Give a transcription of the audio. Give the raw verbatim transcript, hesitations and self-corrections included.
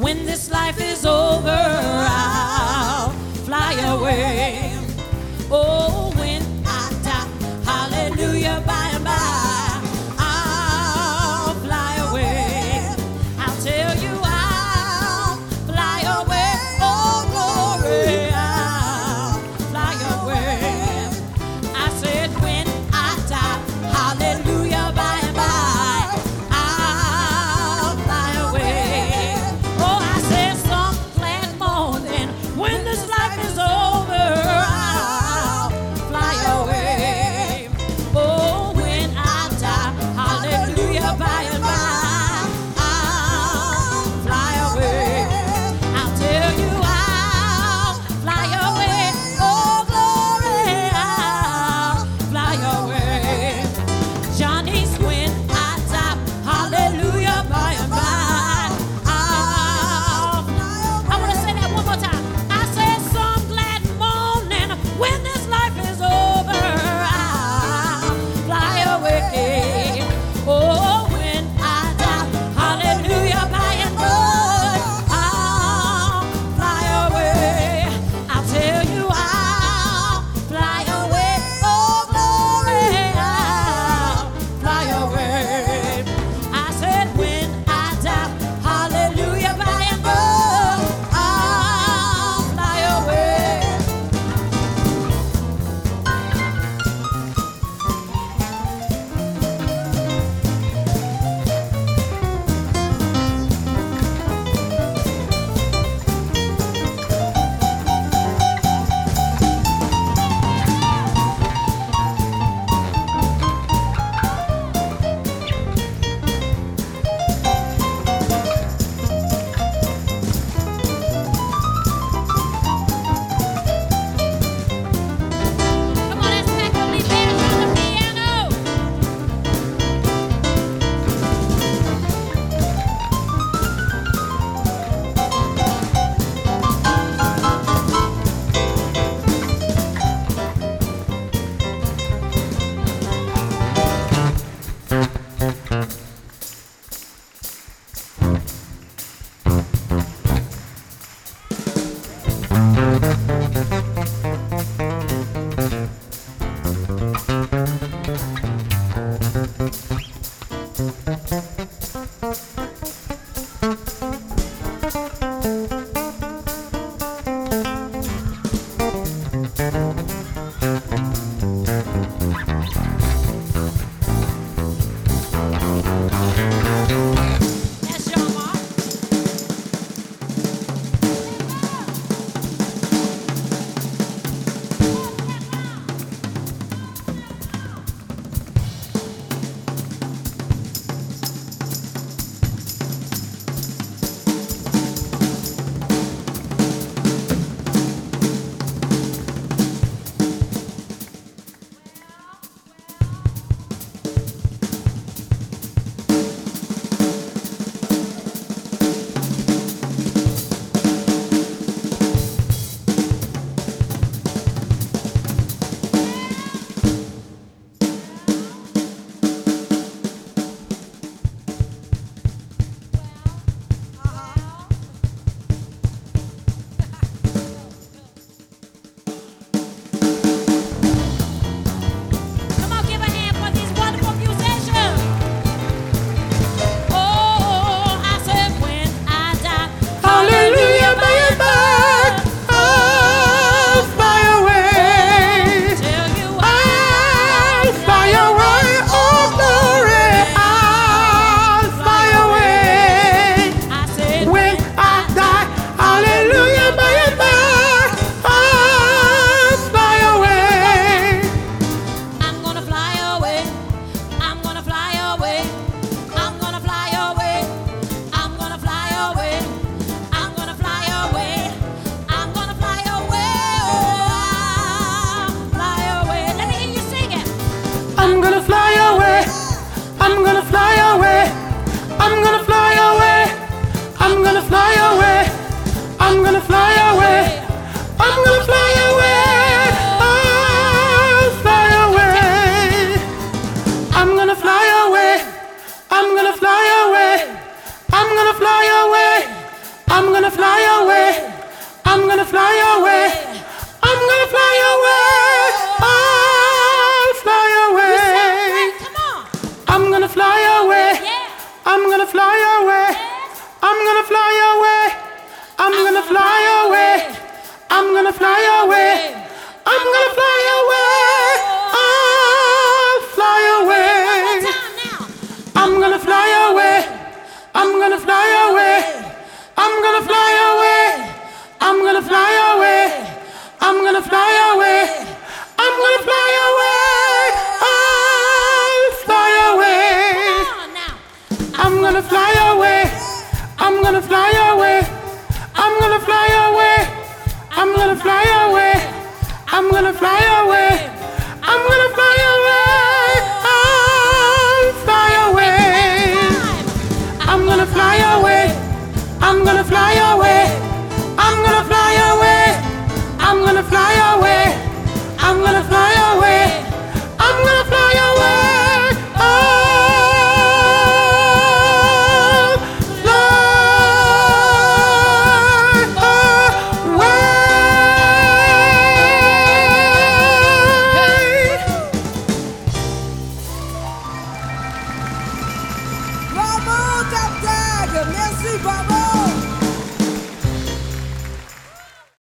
when this life is over, I'll fly away. Oh, when I die, hallelujah, by and by, I'll fly away. I'll tell you I'll fly away. Oh, glory, I'll fly away. I said when I die, hallelujah, by and by, I'll fly away. Oh, I said some glad morning, when this life is over, I'll fly away. Oh, when I die, hallelujah, by and by, I'll fly away. I'll tell you I'll fly away. Oh, glory, I'll fly away. Johnny's when I die, hallelujah, by and by, I'll I want to say that one more time. I said some glad morning, when this life is over, I'll fly away. Oh, when I die, hallelujah, by and by, I'll fly away. I'll tell you I'll fly away. Oh, glory, I'll fly away. I said when I die, hallelujah, by and by, I'll fly away. Come on, let's back up, leave Bears on the piano. That's your mark. Come on, give a hand for these wonderful musicians. Oh, I said when I die, Hallelujah, by and by, I'll fly away. tell you I'll fly away. Oh, glory, I'll fly away. I said When I die, hallelujah, by and by, I'll fly away. I'm gonna fly away. I'm gonna fly away. I'm gonna fly away. I'm gonna fly away. I'm gonna fly away. I'm gonna fly away. Oh, I'll fly away. Let me hear you sing it. I'm gonna fly away. I'm gonna fly away. I'm gonna fly away. I'm gonna fly away. I'm gonna fly away. I'm gonna fly away. I'll fly away. I'm gonna fly away. I'm gonna fly away. I'm gonna fly away. I'm fly away. I'm gonna fly away. I'll fly away. I'm gonna fly away. I'm gonna fly away. I'm gonna fly away. I'm gonna fly away. I'm gonna fly away. I'm gonna fly away. I'll fly away. I'm gonna fly away. I'm gonna fly away.